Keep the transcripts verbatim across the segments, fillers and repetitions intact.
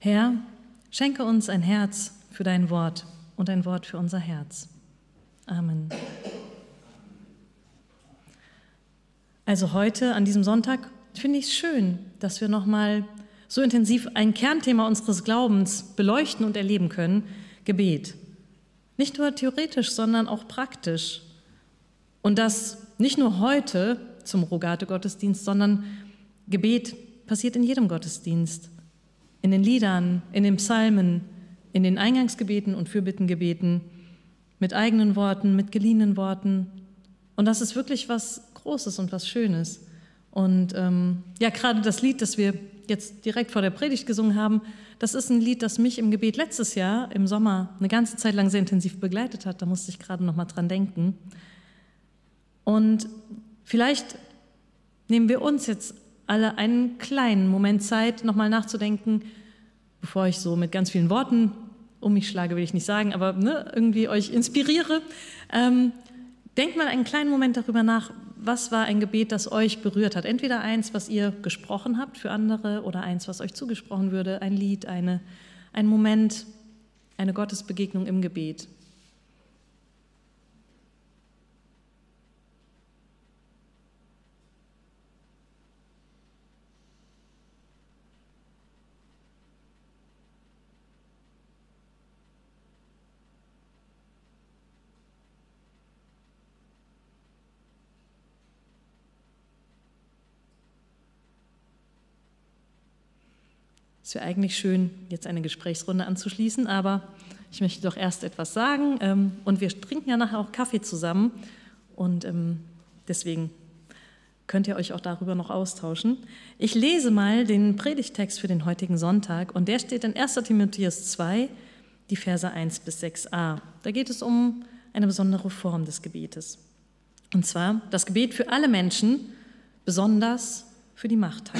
Herr, schenke uns ein Herz für dein Wort und ein Wort für unser Herz. Amen. Also heute, an diesem Sonntag, finde ich es schön, dass wir nochmal so intensiv ein Kernthema unseres Glaubens beleuchten und erleben können, Gebet. Nicht nur theoretisch, sondern auch praktisch. Und das nicht nur heute zum Rogate-Gottesdienst, sondern Gebet passiert in jedem Gottesdienst. In den Liedern, in den Psalmen, in den Eingangsgebeten und Fürbittengebeten, mit eigenen Worten, mit geliehenen Worten. Und das ist wirklich was Großes und was Schönes. Und ähm, ja, gerade das Lied, das wir jetzt direkt vor der Predigt gesungen haben, das ist ein Lied, das mich im Gebet letztes Jahr im Sommer eine ganze Zeit lang sehr intensiv begleitet hat. Da musste ich gerade noch mal dran denken. Und vielleicht nehmen wir uns jetzt alle einen kleinen Moment Zeit, noch mal nachzudenken, bevor ich so mit ganz vielen Worten um mich schlage, will ich nicht sagen, aber ne, irgendwie euch inspiriere. Ähm, denkt mal einen kleinen Moment darüber nach, was war ein Gebet, das euch berührt hat? Entweder eins, was ihr gesprochen habt für andere oder eins, was euch zugesprochen würde, ein Lied, eine, ein Moment, eine Gottesbegegnung im Gebet. Es wäre eigentlich schön, jetzt eine Gesprächsrunde anzuschließen, aber ich möchte doch erst etwas sagen. Ähm, und wir trinken ja nachher auch Kaffee zusammen und ähm, deswegen könnt ihr euch auch darüber noch austauschen. Ich lese mal den Predigttext für den heutigen Sonntag und der steht in erster Timotheus zwei, die Verse eins bis sechs a. Da geht es um eine besondere Form des Gebetes. Und zwar das Gebet für alle Menschen, besonders für die Machthaber.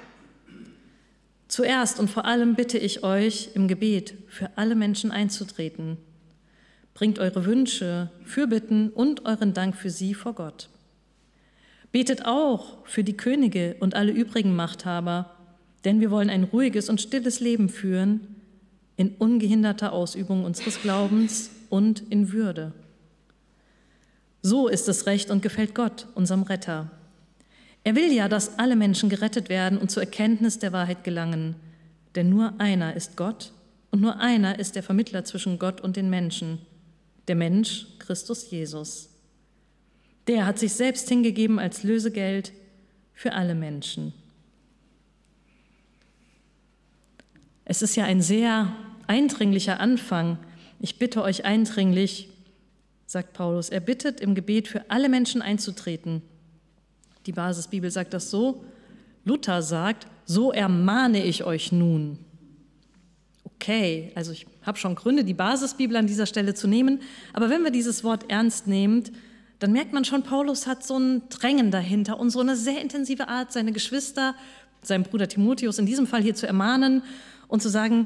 Zuerst und vor allem bitte ich euch, im Gebet für alle Menschen einzutreten. Bringt eure Wünsche, Fürbitten und euren Dank für sie vor Gott. Betet auch für die Könige und alle übrigen Machthaber, denn wir wollen ein ruhiges und stilles Leben führen, in ungehinderter Ausübung unseres Glaubens und in Würde. So ist es recht und gefällt Gott, unserem Retter. Er will ja, dass alle Menschen gerettet werden und zur Erkenntnis der Wahrheit gelangen. Denn nur einer ist Gott und nur einer ist der Vermittler zwischen Gott und den Menschen, der Mensch Christus Jesus. Der hat sich selbst hingegeben als Lösegeld für alle Menschen. Es ist ja ein sehr eindringlicher Anfang. Ich bitte euch eindringlich, sagt Paulus, er bittet im Gebet für alle Menschen einzutreten. Die Basisbibel sagt das so, Luther sagt, so ermahne ich euch nun. Okay, also ich habe schon Gründe, die Basisbibel an dieser Stelle zu nehmen, aber wenn wir dieses Wort ernst nehmen, dann merkt man schon, Paulus hat so ein Drängen dahinter und so eine sehr intensive Art, seine Geschwister, seinen Bruder Timotheus in diesem Fall hier zu ermahnen und zu sagen,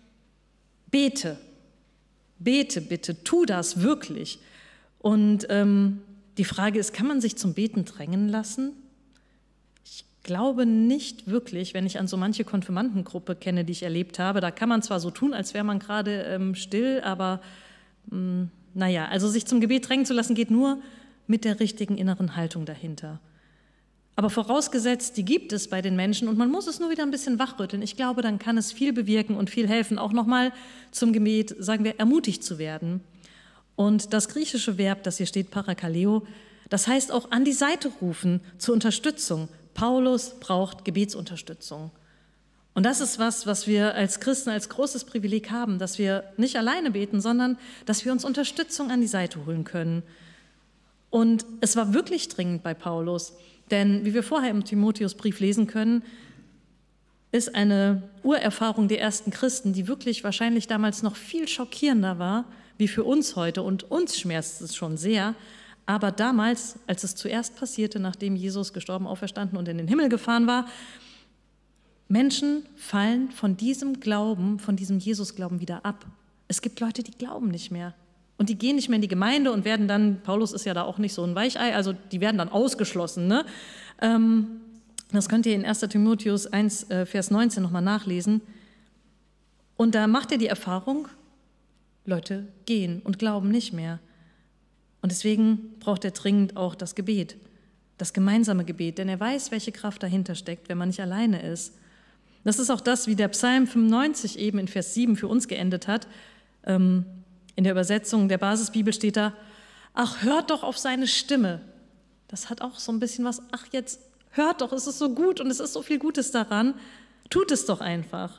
bete, bete bitte, tu das wirklich. Und ähm, die Frage ist, kann man sich zum Beten drängen lassen? Ich glaube nicht wirklich, wenn ich an so manche Konfirmandengruppe kenne, die ich erlebt habe. Da kann man zwar so tun, als wäre man gerade ähm, still, aber mh, naja, also sich zum Gebet drängen zu lassen, geht nur mit der richtigen inneren Haltung dahinter. Aber vorausgesetzt, die gibt es bei den Menschen und man muss es nur wieder ein bisschen wachrütteln. Ich glaube, dann kann es viel bewirken und viel helfen, auch nochmal zum Gebet, sagen wir, ermutigt zu werden. Und das griechische Verb, das hier steht, parakaleo, das heißt auch an die Seite rufen, zur Unterstützung. Paulus braucht Gebetsunterstützung. Und das ist was, was wir als Christen als großes Privileg haben, dass wir nicht alleine beten, sondern dass wir uns Unterstützung an die Seite holen können. Und es war wirklich dringend bei Paulus, denn wie wir vorher im Timotheusbrief lesen können, ist eine Urerfahrung der ersten Christen, die wirklich wahrscheinlich damals noch viel schockierender war, wie für uns heute, und uns schmerzt es schon sehr, aber damals, als es zuerst passierte, nachdem Jesus gestorben, auferstanden und in den Himmel gefahren war, Menschen fallen von diesem Glauben, von diesem Jesus-Glauben wieder ab. Es gibt Leute, die glauben nicht mehr und die gehen nicht mehr in die Gemeinde und werden dann, Paulus ist ja da auch nicht so ein Weichei, also die werden dann ausgeschlossen. Ne? Ähm, das könnt ihr in erster Timotheus eins, äh, Vers neunzehn nochmal nachlesen. Und da macht er die Erfahrung, Leute gehen und glauben nicht mehr. Und deswegen braucht er dringend auch das Gebet, das gemeinsame Gebet, denn er weiß, welche Kraft dahinter steckt, wenn man nicht alleine ist. Das ist auch das, wie der Psalm fünfundneunzig eben in Vers sieben für uns geendet hat. In der Übersetzung der Basisbibel steht da, ach, hört doch auf seine Stimme. Das hat auch so ein bisschen was, ach, jetzt hört doch, es ist so gut und es ist so viel Gutes daran, tut es doch einfach.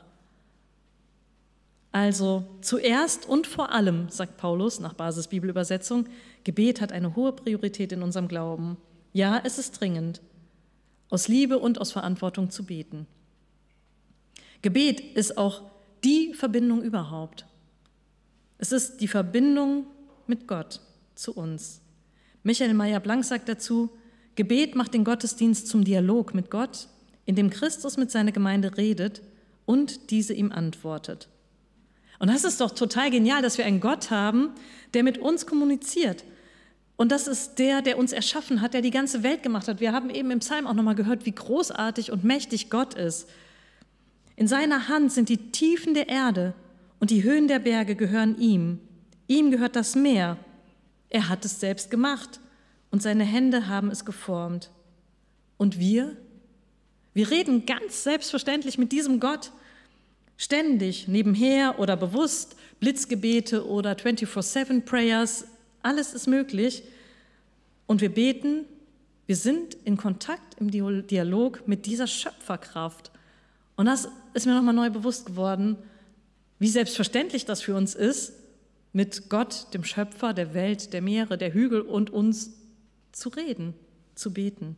Also zuerst und vor allem, sagt Paulus nach Basisbibelübersetzung, Gebet hat eine hohe Priorität in unserem Glauben. Ja, es ist dringend, aus Liebe und aus Verantwortung zu beten. Gebet ist auch die Verbindung überhaupt. Es ist die Verbindung mit Gott zu uns. Michael Meyer-Blank sagt dazu, Gebet macht den Gottesdienst zum Dialog mit Gott, in dem Christus mit seiner Gemeinde redet und diese ihm antwortet. Und das ist doch total genial, dass wir einen Gott haben, der mit uns kommuniziert. Und das ist der, der uns erschaffen hat, der die ganze Welt gemacht hat. Wir haben eben im Psalm auch nochmal gehört, wie großartig und mächtig Gott ist. In seiner Hand sind die Tiefen der Erde und die Höhen der Berge gehören ihm. Ihm gehört das Meer. Er hat es selbst gemacht und seine Hände haben es geformt. Und wir? Wir reden ganz selbstverständlich mit diesem Gott. Ständig, nebenher oder bewusst, Blitzgebete oder vierundzwanzig sieben Prayers, alles ist möglich. Und wir beten, wir sind in Kontakt im Dialog mit dieser Schöpferkraft. Und das ist mir nochmal neu bewusst geworden, wie selbstverständlich das für uns ist, mit Gott, dem Schöpfer der Welt, der Meere, der Hügel und uns zu reden, zu beten.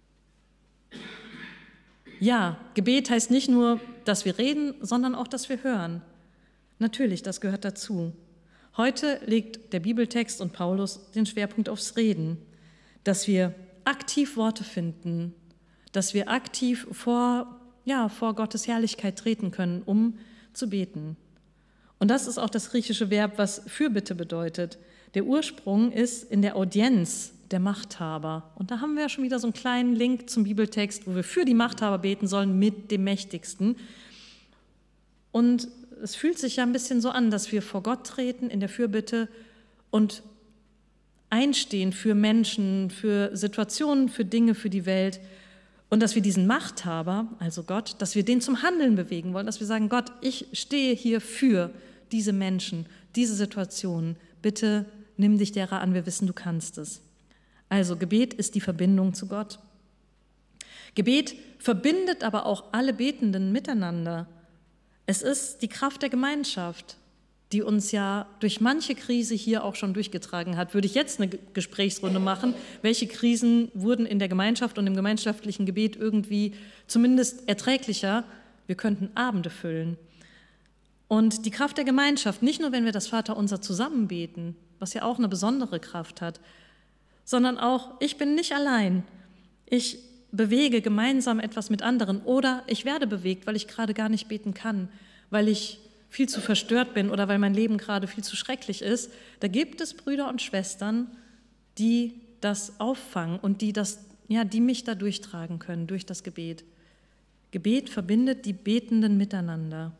Ja, Gebet heißt nicht nur, dass wir reden, sondern auch, dass wir hören. Natürlich, das gehört dazu. Heute legt der Bibeltext und Paulus den Schwerpunkt aufs Reden, dass wir aktiv Worte finden, dass wir aktiv vor, ja, vor Gottes Herrlichkeit treten können, um zu beten. Und das ist auch das griechische Verb, was Fürbitte bedeutet. Der Ursprung ist in der Audienz der Machthaber. Und da haben wir ja schon wieder so einen kleinen Link zum Bibeltext, wo wir für die Machthaber beten sollen mit dem Mächtigsten. Und es fühlt sich ja ein bisschen so an, dass wir vor Gott treten in der Fürbitte und einstehen für Menschen, für Situationen, für Dinge, für die Welt. Und dass wir diesen Machthaber, also Gott, dass wir den zum Handeln bewegen wollen, dass wir sagen, Gott, ich stehe hier für diese Menschen, diese Situationen. Bitte nimm dich derer an, wir wissen, du kannst es. Also Gebet ist die Verbindung zu Gott. Gebet verbindet aber auch alle Betenden miteinander. Es ist die Kraft der Gemeinschaft, die uns ja durch manche Krise hier auch schon durchgetragen hat. Würde ich jetzt eine Gesprächsrunde machen, welche Krisen wurden in der Gemeinschaft und im gemeinschaftlichen Gebet irgendwie zumindest erträglicher? Wir könnten Abende füllen. Und die Kraft der Gemeinschaft, nicht nur, wenn wir das Vaterunser zusammen beten, was ja auch eine besondere Kraft hat, sondern auch, ich bin nicht allein. Ich bewege gemeinsam etwas mit anderen oder ich werde bewegt, weil ich gerade gar nicht beten kann, weil ich viel zu verstört bin oder weil mein Leben gerade viel zu schrecklich ist. Da gibt es Brüder und Schwestern, die das auffangen und die, das, ja, die mich da durchtragen können durch das Gebet. Gebet verbindet die Betenden miteinander.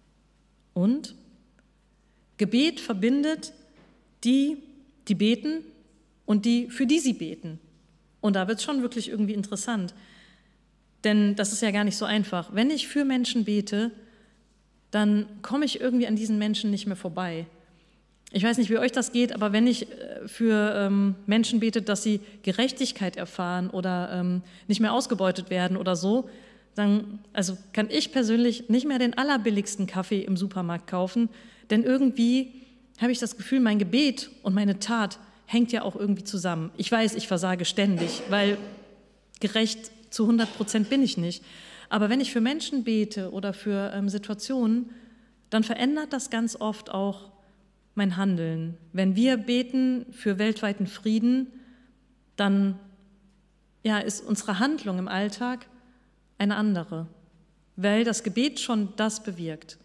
Und Gebet verbindet die, die beten und die, für die sie beten. Und da wird es schon wirklich irgendwie interessant. Denn das ist ja gar nicht so einfach. Wenn ich für Menschen bete, dann komme ich irgendwie an diesen Menschen nicht mehr vorbei. Ich weiß nicht, wie euch das geht, aber wenn ich für ähm, Menschen bete, dass sie Gerechtigkeit erfahren oder ähm, nicht mehr ausgebeutet werden oder so, dann also kann ich persönlich nicht mehr den allerbilligsten Kaffee im Supermarkt kaufen, denn irgendwie habe ich das Gefühl, mein Gebet und meine Tat hängt ja auch irgendwie zusammen. Ich weiß, ich versage ständig, weil gerecht zu hundert Prozent bin ich nicht. Aber wenn ich für Menschen bete oder für ähm, Situationen, dann verändert das ganz oft auch mein Handeln. Wenn wir beten für weltweiten Frieden, dann ja, ist unsere Handlung im Alltag eine andere, weil das Gebet schon das bewirkt.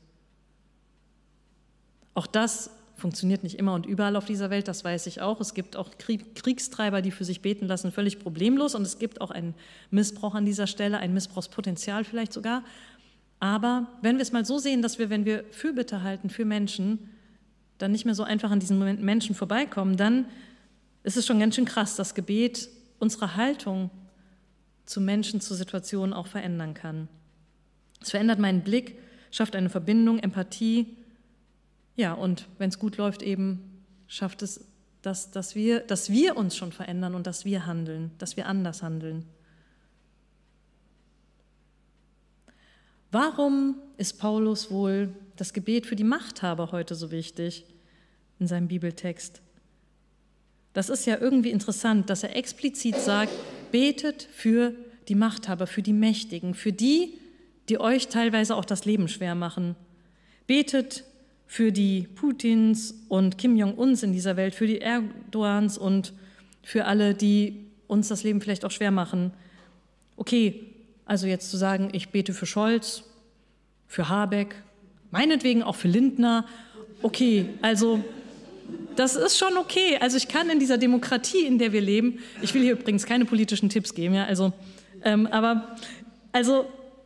Auch das funktioniert nicht immer und überall auf dieser Welt, das weiß ich auch. Es gibt auch Kriegstreiber, die für sich beten lassen, völlig problemlos. Und es gibt auch einen Missbrauch an dieser Stelle, ein Missbrauchspotenzial vielleicht sogar. Aber wenn wir es mal so sehen, dass wir, wenn wir Fürbitte halten für Menschen, dann nicht mehr so einfach an diesen Menschen vorbeikommen, dann ist es schon ganz schön krass, dass Gebet unsere Haltung zu Menschen, zu Situationen auch verändern kann. Es verändert meinen Blick, schafft eine Verbindung, Empathie. Ja, und wenn es gut läuft, eben schafft es, dass, dass, wir, dass wir uns schon verändern und dass wir handeln, dass wir anders handeln. Warum ist Paulus wohl das Gebet für die Machthaber heute so wichtig in seinem Bibeltext? Das ist ja irgendwie interessant, dass er explizit sagt, betet für die Machthaber, für die Mächtigen, für die, die euch teilweise auch das Leben schwer machen. Betet für die Putins und Kim Jong-uns in dieser Welt, für die Erdogans und für alle, die uns das Leben vielleicht auch schwer machen. Okay, also jetzt zu sagen, ich bete für Scholz, für Habeck, meinetwegen auch für Lindner. Okay, also das ist schon okay. Also ich kann in dieser Demokratie, in der wir leben, ich will hier übrigens keine politischen Tipps geben, ja, also, ähm, aber also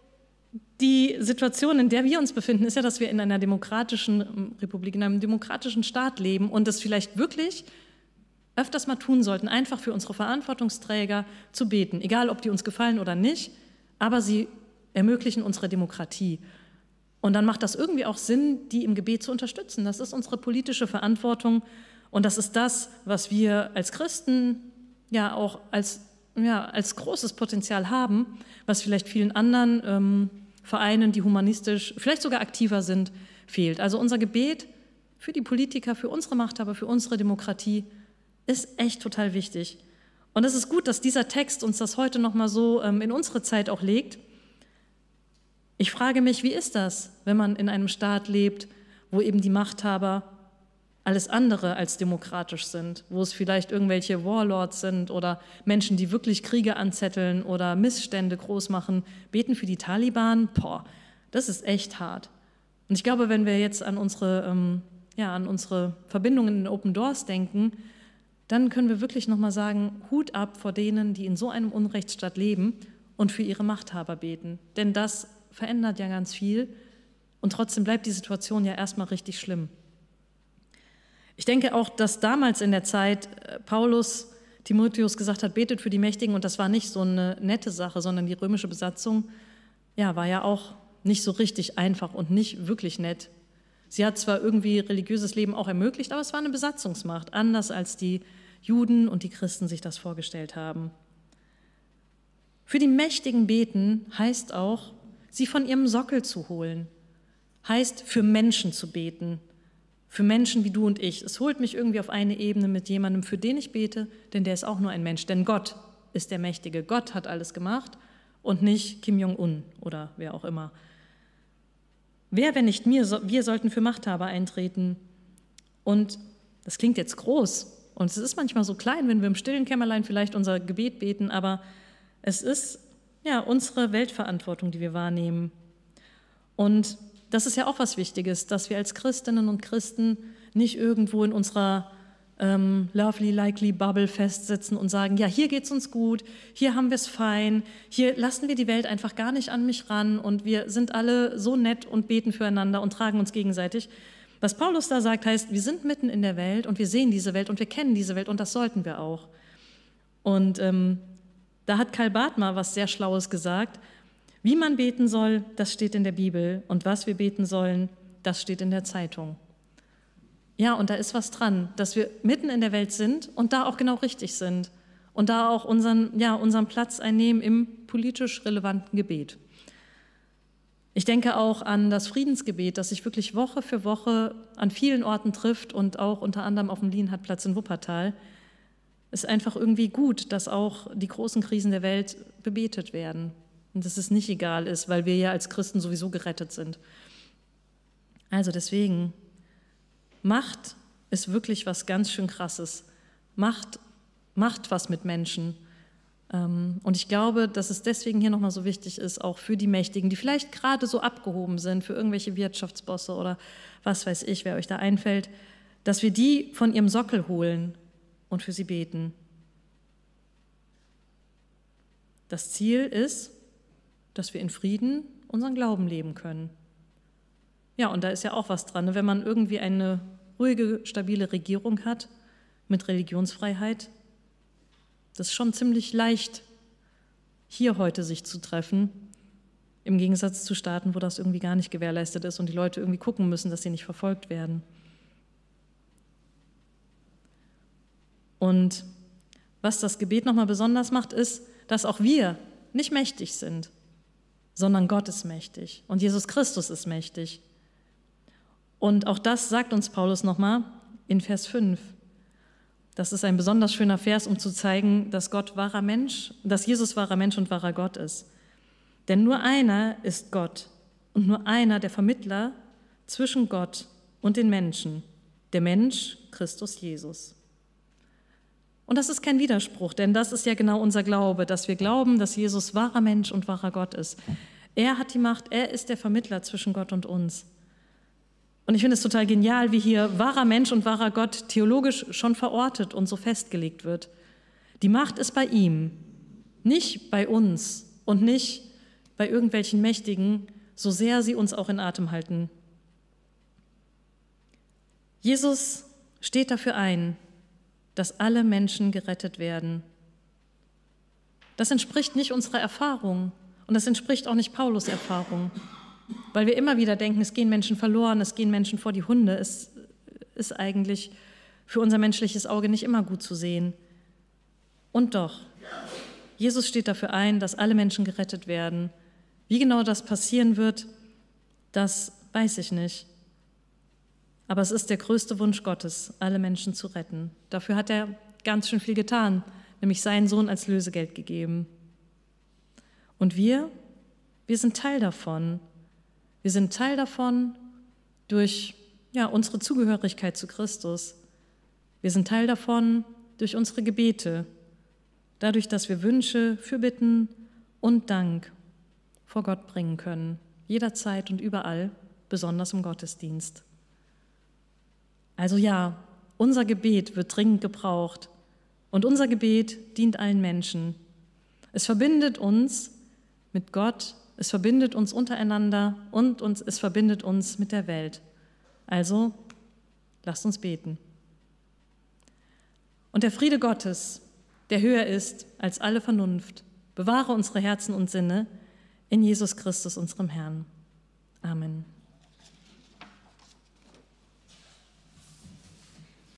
die Situation, in der wir uns befinden, ist ja, dass wir in einer demokratischen Republik, in einem demokratischen Staat leben und es vielleicht wirklich öfters mal tun sollten, einfach für unsere Verantwortungsträger zu beten, egal ob die uns gefallen oder nicht, aber sie ermöglichen unsere Demokratie. Und dann macht das irgendwie auch Sinn, die im Gebet zu unterstützen. Das ist unsere politische Verantwortung und das ist das, was wir als Christen ja auch als, ja, als großes Potenzial haben, was vielleicht vielen anderen ähm, Vereinen, die humanistisch, vielleicht sogar aktiver sind, fehlt. Also unser Gebet für die Politiker, für unsere Machthaber, für unsere Demokratie ist echt total wichtig. Und es ist gut, dass dieser Text uns das heute nochmal so ähm, in unsere Zeit auch legt. Ich frage mich, wie ist das, wenn man in einem Staat lebt, wo eben die Machthaber alles andere als demokratisch sind, wo es vielleicht irgendwelche Warlords sind oder Menschen, die wirklich Kriege anzetteln oder Missstände groß machen, beten für die Taliban, boah, das ist echt hart. Und ich glaube, wenn wir jetzt an unsere, ähm, ja, an unsere Verbindungen in Open Doors denken, dann können wir wirklich nochmal sagen, Hut ab vor denen, die in so einem Unrechtsstaat leben und für ihre Machthaber beten. Denn das verändert ja ganz viel und trotzdem bleibt die Situation ja erstmal richtig schlimm. Ich denke auch, dass damals in der Zeit Paulus Timotheus gesagt hat, betet für die Mächtigen und das war nicht so eine nette Sache, sondern die römische Besatzung ja, war ja auch nicht so richtig einfach und nicht wirklich nett. Sie hat zwar irgendwie religiöses Leben auch ermöglicht, aber es war eine Besatzungsmacht, anders als die Juden und die Christen sich das vorgestellt haben. Für die Mächtigen beten heißt auch, sie von ihrem Sockel zu holen, heißt für Menschen zu beten, für Menschen wie du und ich. Es holt mich irgendwie auf eine Ebene mit jemandem, für den ich bete, denn der ist auch nur ein Mensch. Denn Gott ist der Mächtige. Gott hat alles gemacht und nicht Kim Jong-un oder wer auch immer. Wer, wenn nicht mir, wir sollten für Machthaber eintreten. Und das klingt jetzt groß und es ist manchmal so klein, wenn wir im stillen Kämmerlein vielleicht unser Gebet beten, aber es ist ja unsere Weltverantwortung, die wir wahrnehmen. Und das ist ja auch was Wichtiges, dass wir als Christinnen und Christen nicht irgendwo in unserer ähm, lovely, likely Bubble festsitzen und sagen, ja, hier geht es uns gut, hier haben wir es fein, hier lassen wir die Welt einfach gar nicht an mich ran und wir sind alle so nett und beten füreinander und tragen uns gegenseitig. Was Paulus da sagt, heißt, wir sind mitten in der Welt und wir sehen diese Welt und wir kennen diese Welt und das sollten wir auch. Und ähm, da hat Karl Barth mal was sehr Schlaues gesagt. Wie man beten soll, das steht in der Bibel und was wir beten sollen, das steht in der Zeitung. Ja, und da ist was dran, dass wir mitten in der Welt sind und da auch genau richtig sind und da auch unseren, ja, unseren Platz einnehmen im politisch relevanten Gebet. Ich denke auch an das Friedensgebet, das sich wirklich Woche für Woche an vielen Orten trifft und auch unter anderem auf dem Lienhardtplatz in Wuppertal. Es ist einfach irgendwie gut, dass auch die großen Krisen der Welt bebetet werden. Und dass es nicht egal ist, weil wir ja als Christen sowieso gerettet sind. Also deswegen, Macht ist wirklich was ganz schön Krasses. Macht macht was mit Menschen. Und ich glaube, dass es deswegen hier nochmal so wichtig ist, auch für die Mächtigen, die vielleicht gerade so abgehoben sind, für irgendwelche Wirtschaftsbosse oder was weiß ich, wer euch da einfällt, dass wir die von ihrem Sockel holen und für sie beten. Das Ziel ist, dass wir in Frieden unseren Glauben leben können. Ja, und da ist ja auch was dran, ne? Wenn man irgendwie eine ruhige, stabile Regierung hat mit Religionsfreiheit, das ist schon ziemlich leicht, hier heute sich zu treffen, im Gegensatz zu Staaten, wo das irgendwie gar nicht gewährleistet ist und die Leute irgendwie gucken müssen, dass sie nicht verfolgt werden. Und was das Gebet nochmal besonders macht, ist, dass auch wir nicht mächtig sind, sondern Gott ist mächtig und Jesus Christus ist mächtig. Und auch das sagt uns Paulus nochmal in Vers fünf. Das ist ein besonders schöner Vers, um zu zeigen, dass Gott wahrer Mensch, dass Jesus wahrer Mensch und wahrer Gott ist. Denn nur einer ist Gott und nur einer der Vermittler zwischen Gott und den Menschen, der Mensch Christus Jesus. Und das ist kein Widerspruch, denn das ist ja genau unser Glaube, dass wir glauben, dass Jesus wahrer Mensch und wahrer Gott ist. Er hat die Macht, er ist der Vermittler zwischen Gott und uns. Und ich finde es total genial, wie hier wahrer Mensch und wahrer Gott theologisch schon verortet und so festgelegt wird. Die Macht ist bei ihm, nicht bei uns und nicht bei irgendwelchen Mächtigen, so sehr sie uns auch in Atem halten. Jesus steht dafür ein, dass alle Menschen gerettet werden. Das entspricht nicht unserer Erfahrung und das entspricht auch nicht Paulus' Erfahrung. Weil wir immer wieder denken, es gehen Menschen verloren, es gehen Menschen vor die Hunde. Es ist eigentlich für unser menschliches Auge nicht immer gut zu sehen. Und doch, Jesus steht dafür ein, dass alle Menschen gerettet werden. Wie genau das passieren wird, das weiß ich nicht. Aber es ist der größte Wunsch Gottes, alle Menschen zu retten. Dafür hat er ganz schön viel getan, nämlich seinen Sohn als Lösegeld gegeben. Und wir, wir sind Teil davon. Wir sind Teil davon durch ja, unsere Zugehörigkeit zu Christus. Wir sind Teil davon durch unsere Gebete, dadurch, dass wir Wünsche, Fürbitten und Dank vor Gott bringen können, jederzeit und überall, besonders im Gottesdienst. Also ja, unser Gebet wird dringend gebraucht und unser Gebet dient allen Menschen. Es verbindet uns mit Gott, es verbindet uns untereinander und uns, es verbindet uns mit der Welt. Also, lasst uns beten. Und der Friede Gottes, der höher ist als alle Vernunft, bewahre unsere Herzen und Sinne in Jesus Christus, unserem Herrn. Amen.